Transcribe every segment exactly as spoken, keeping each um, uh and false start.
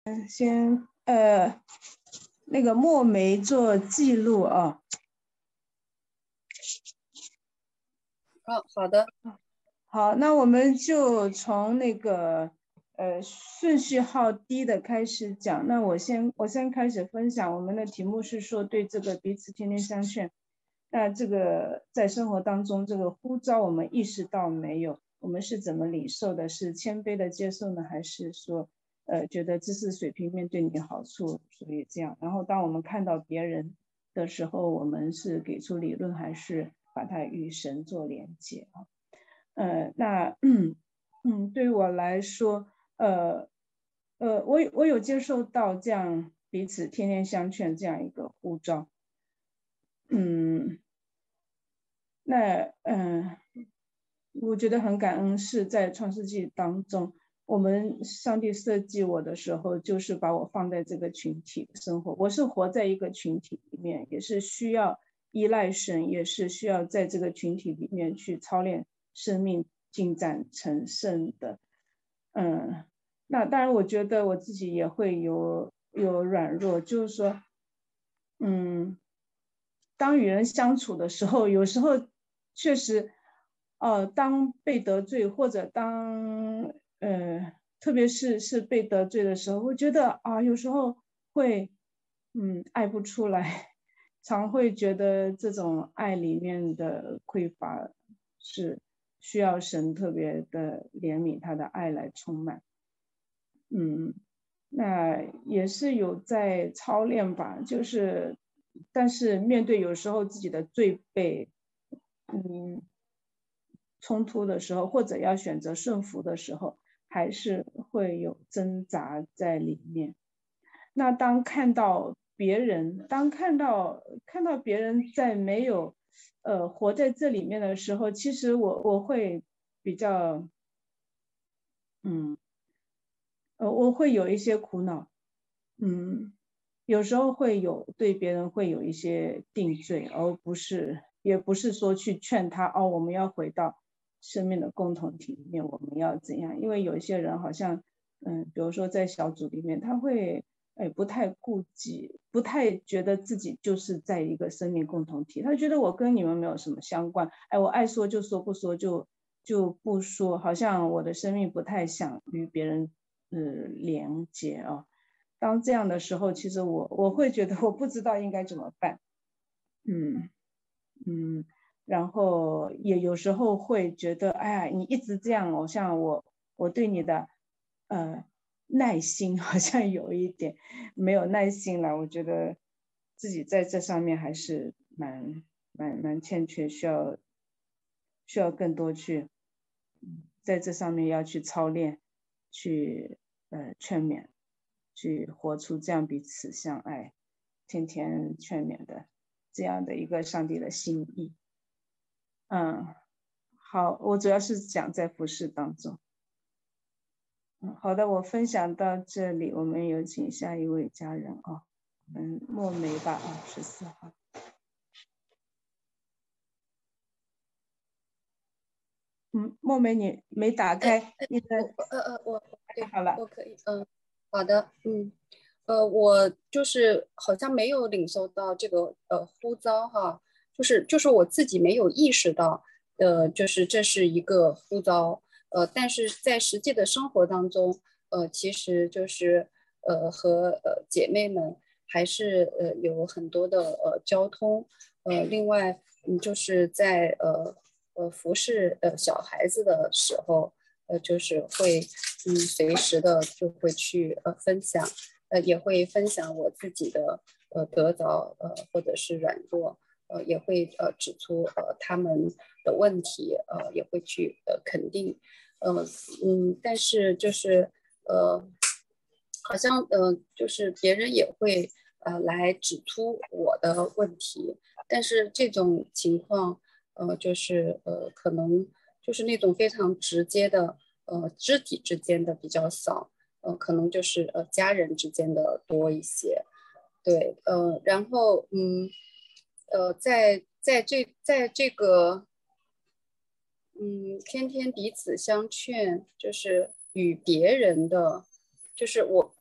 先呃那个墨梅做记录啊。 哦，好的。 好，那我们就从那个呃顺序号低的开始讲。那我先我先开始分享，我们的题目是说对这个彼此天天相劝。那这个在生活当中，这个呼召我们意识到没有？我们是怎么领受的？是谦卑的接受呢，还是说呃觉得知识水平面对你的好处，所以这样？然后当我们看到别人的时候，我们是给出理论，还是把它与神做连接啊？呃，那嗯嗯，对于我来说，呃呃，我我有接受到这样彼此天天相劝这样一个呼召。嗯，那嗯、呃，我觉得很感恩，是在创世纪当中，我们上帝设计我的时候，就是把我放在这个群体生活。我是活在一个群体里面，也是需要依赖神，也是需要在这个群体里面去操练生命，进展成圣的。嗯，那当然，我觉得我自己也会有有软弱，就是说，嗯。当与人相处的时候，有时候确实，呃，当被得罪或者当呃，特别是是被得罪的时候，我觉得啊，有时候会嗯爱不出来，常会觉得这种爱里面的匮乏是需要神特别的怜悯，他的爱来充满。嗯，那也是有在操练吧，就是，但是面对有时候自己的罪被嗯冲突的时候，或者要选择顺服的时候，还是会有挣扎在里面。那当看到别人，当看到看到别人在没有呃活在这里面的时候，其实我我会比较嗯呃我会有一些苦恼。嗯，有时候会有对别人会有一些定罪，而不是也不是说去劝他哦，我们要回到生命的共同体里面，我们要怎样？因为有一些人好像，嗯，比如说在小组里面，他会哎不太顾及，不太觉得自己就是在一个生命共同体，他觉得我跟你们没有什么相关，哎，我爱说就说，不说就就不说，好像我的生命不太想与别人呃连接啊。当这样的时候，其实我我会觉得我不知道应该怎么办。嗯嗯，然后也有时候会觉得，哎呀，你一直这样，好像我我对你的呃耐心好像有一点没有耐心了。我觉得自己在这上面还是蛮蛮蛮欠缺，需要需要更多去在这上面要去操练，去呃劝勉。去活出这样彼此相爱、天天劝勉的这样的一个上帝的心意。嗯，好，我主要是讲在服饰当中。嗯，好的，我分享到这里，我们有请下一位家人啊，嗯，墨梅吧啊，十四号。嗯，墨梅你没打开，你的我呃呃我对好了， 我可以嗯、呃、好的嗯呃我就是好像没有领受到这个呃呼召哈，就是就是我自己没有意识到呃就是这是一个呼召呃但是在实际的生活当中呃其实就是呃和呃姐妹们还是呃有很多的呃交通呃另外嗯就是在呃呃服侍呃小孩子的时候。呃，就是会嗯随时的就会去呃分享，呃也会分享我自己的呃得着呃或者是软弱，呃也会呃指出呃他们的问题，呃也会去呃肯定，呃嗯，但是就是呃好像呃就是别人也会呃来指出我的问题，但是这种情况呃就是呃可能。就是那种非常直接的，呃，肢体之间的比较少，呃，可能就是呃家人之间的多一些，对，呃，然后嗯，呃，在在这在这个嗯天天彼此相劝，就是与别人的，就是我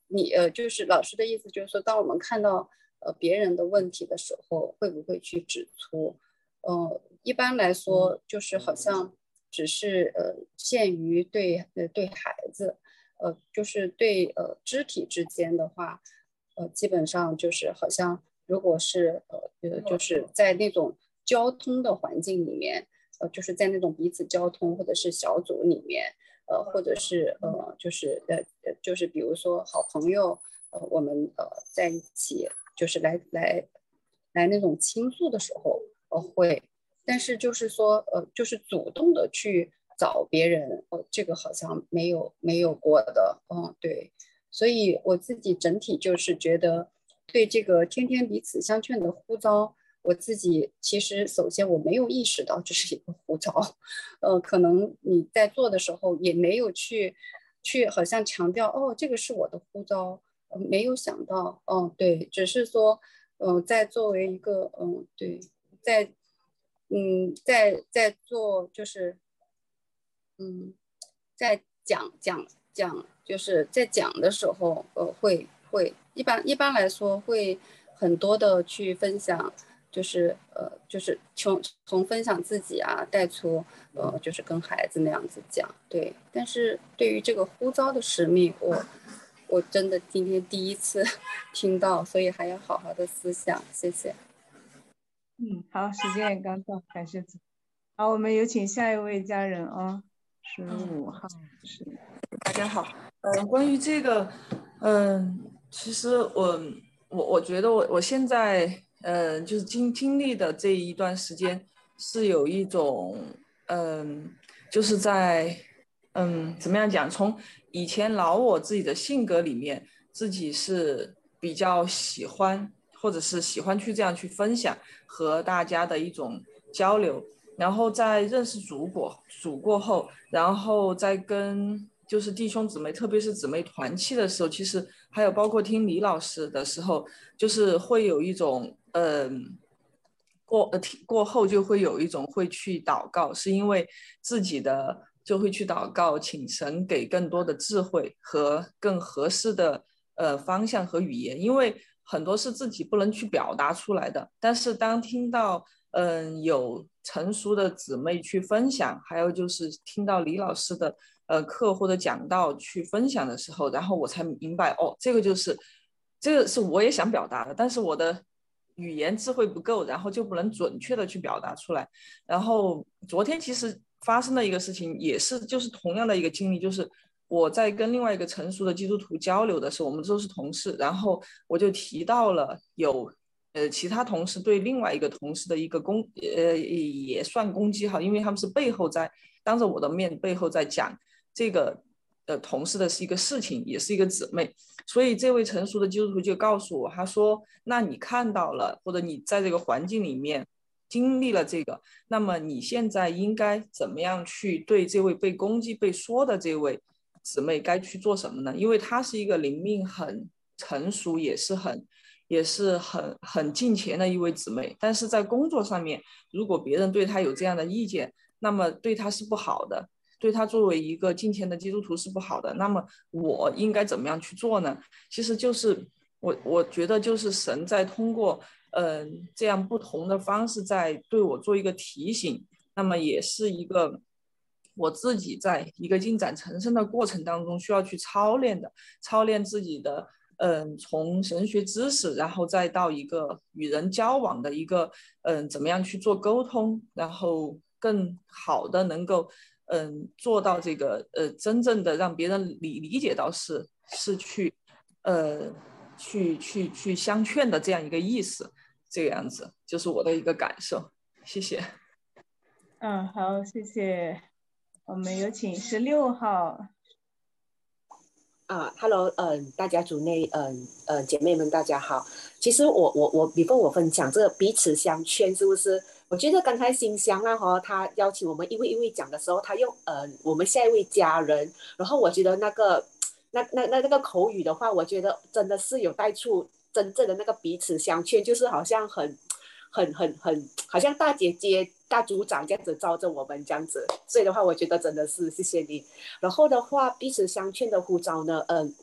你呃，就是老师的意思就是说，当我们看到呃别人的问题的时候，会不会去指出？呃，一般来说，就是好像只是呃限于对呃对孩子，呃，就是对呃肢体之间的话，呃，基本上就是好像如果是呃呃就是在那种交通的环境里面，呃，就是在那种彼此交通或者是小组里面。呃，或者是呃，就是呃呃，就是比如说好朋友，呃，我们呃在一起，就是来来来那种倾诉的时候，呃会，但是就是说呃，就是主动的去找别人，呃，这个好像没有没有过的，嗯，对，所以我自己整体就是觉得对这个天天彼此相劝的呼召。我自己其实首先我没有意识到这是一个呼召，呃，可能你在做的时候也没有去去好像强调哦，这个是我的呼召，呃，没有想到，哦，对，只是说，嗯、呃，在作为一个，嗯、呃，对，在，嗯，在在做就是，嗯，在讲讲讲，就是在讲的时候，呃，会会一般一般来说会很多的去分享，就是呃，就是从从分享自己啊，带出呃，就是跟孩子那样子讲，对。但是对于这个呼召的使命，我我真的今天第一次听到，所以还要好好的思想，谢谢。 嗯，好，时间也刚到，感谢主。好，我们有请下一位家人啊，十五号是。 大家好，嗯，关于这个，嗯，其实我我我觉得我我现在，嗯，就是经经历的这一段时间是有一种，嗯，就是在，嗯，怎么样讲？从以前老我自己的性格里面，自己是比较喜欢，或者是喜欢去这样去分享和大家的一种交流。然后在认识主过主过后，然后再跟就是弟兄姊妹，特别是姊妹团契的时候，其实还有包括听李老师的时候，就是会有一种嗯、呃、过呃过后就会有一种会去祷告，是因为自己的就会去祷告，请神给更多的智慧和更合适的呃方向和语言，因为很多是自己不能去表达出来的，但是当听到嗯、呃、有成熟的姊妹去分享，还有就是听到李老师的呃课或者讲道去分享的时候，然后我才明白哦，这个就是这个是我也想表达的，但是我的语言智慧不够，然后就不能准确的去表达出来。然后昨天其实发生的一个事情也是就是同样的一个经历，就是我在跟另外一个成熟的基督徒交流的时候，我们都是同事，然后我就提到了有呃其他同事对另外一个同事的一个攻呃也算攻击哈，因为他们是背后在当着我的面背后在讲这个的同事的是一个事情，也是一个姊妹，所以这位成熟的基督徒就告诉我，他说：那你看到了，或者你在这个环境里面经历了这个，那么你现在应该怎么样去对这位被攻击、被说的这位姊妹该去做什么呢？因为她是一个灵命很成熟，也是很也是很很近前的一位姊妹，但是在工作上面，如果别人对她有这样的意见，那么对她是不好的。对他作为一个敬虔的基督徒是不好的，那么我应该怎么样去做呢？其实就是我我觉得就是神在通过嗯、呃、这样不同的方式在对我做一个提醒，那么也是一个我自己在一个进展成圣的过程当中需要去操练的，操练自己的嗯、呃、从神学知识，然后再到一个与人交往的一个嗯、呃、怎么样去做沟通，然后更好的能够嗯做到这个呃真正的让别人理理解到是是去呃去去去相劝的这样一个意思，这个样子就是我的一个感受，谢谢。 嗯，好，谢谢。我们有请十六号。 啊，Hello，嗯、呃，大家组内，嗯、呃，呃，姐妹们，大家好。其实我我我，你跟我分享这个彼此相劝，是不是？我觉得刚才新香啊，哈，他邀请我们一位一位讲的时候，他用呃我们下一位家人，然后我觉得那个那那那那个口语的话，我觉得真的是有带出真正的那个彼此相劝，就是好像很很很很，好像大姐姐、大组长这样子照着我们这样子，所以的话，我觉得真的是谢谢你。然后的话，彼此相劝的呼召呢，嗯、呃，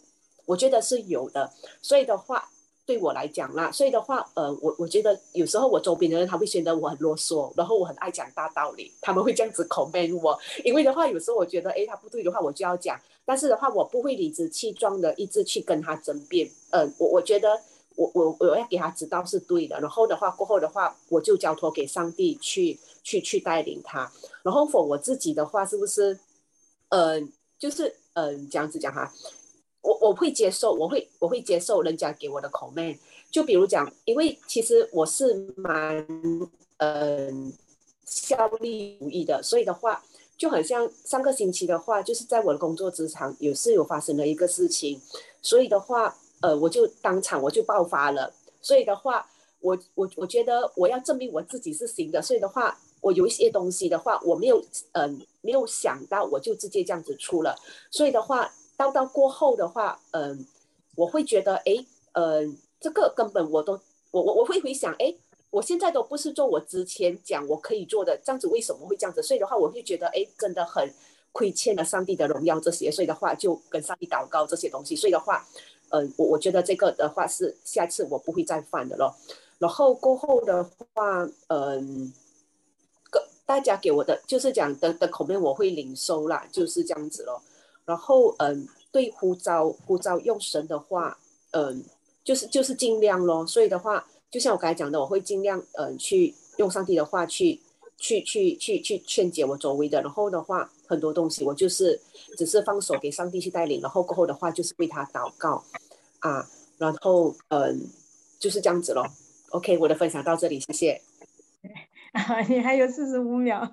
我觉得是有的。所以的话对我来讲啦，所以的话呃我我觉得有时候我周边的人他会觉得我很啰嗦，然后我很爱讲大道理，他们会这样子 comment 我。因为的话有时候我觉得诶他不对的话我就要讲，但是的话我不会理直气壮的一直去跟他争辩。呃我我觉得我我我要给他知道是对的，然后的话过后的话我就交托给上帝去去去带领他。然后 for 我自己的话是不是呃就是呃这样子讲哈，我我会接受，我会我会接受人家给我的 comment。就比如讲，因为其实我是蛮呃效率主义的，所以的话就很像上个星期的话，就是在我的工作职场也是有发生了一个事情，所以的话呃我就当场我就爆发了。所以的话我我我觉得我要证明我自己是行的，所以的话我有一些东西的话我没有呃没有想到，我就直接这样子出了。所以的话到到过后的话嗯、呃、我会觉得诶呃这个根本我都我我我会回想诶我现在都不是做我之前讲我可以做的，这样子为什么会这样子？所以的话我会觉得诶真的很亏欠了上帝的荣耀这些，所以的话就跟上帝祷告这些东西。所以的话呃我我觉得这个的话是下次我不会再犯的咯。然后过后的话嗯、呃、大家给我的就是讲的的口面我会领收啦，就是这样子咯。然后嗯、呃、对呼召呼召用神的话嗯、呃、就是就是尽量咯。所以的话就像我刚才讲的，我会尽量嗯、呃、去用上帝的话去去去去去劝解我周围的。然后的话很多东西我就是只是放手给上帝去带领，然后过后的话就是为他祷告啊，然后嗯、呃、就是这样子咯。OK， 我的分享到这里，谢谢。 啊，你还有四十五秒。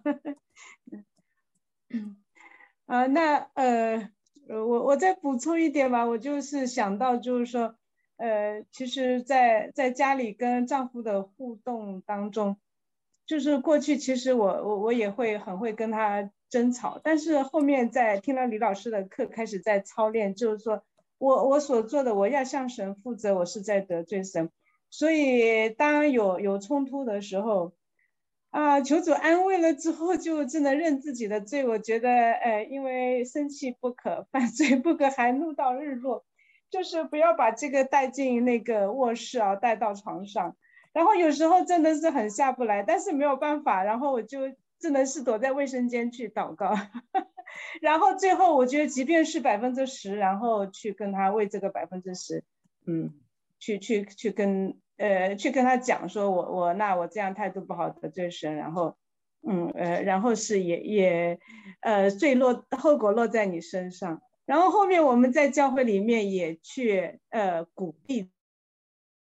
啊，那呃，我我再补充一点吧，我就是想到就是说，呃，其实在，在在家里跟丈夫的互动当中，就是过去其实我我我也会很会跟他争吵，但是后面在听了李老师的课，开始在操练，就是说我我所做的我要向神负责，我是在得罪神，所以当有有冲突的时候。啊，求主安慰了之后，就只能认自己的罪。我觉得，呃，因为生气不可，犯罪不可，还怒到日落，就是不要把这个带进那个卧室啊，带到床上。然后有时候真的是很下不来，但是没有办法，然后我就只能是躲在卫生间去祷告。然后最后我觉得，即便是百分之十，然后去跟他为这个百分之十，嗯，去去去跟。呃，去跟他讲说我我那我这样态度不好得罪神，然后，嗯呃，然后是也也，呃，罪落后果落在你身上。然后后面我们在教会里面也去呃鼓励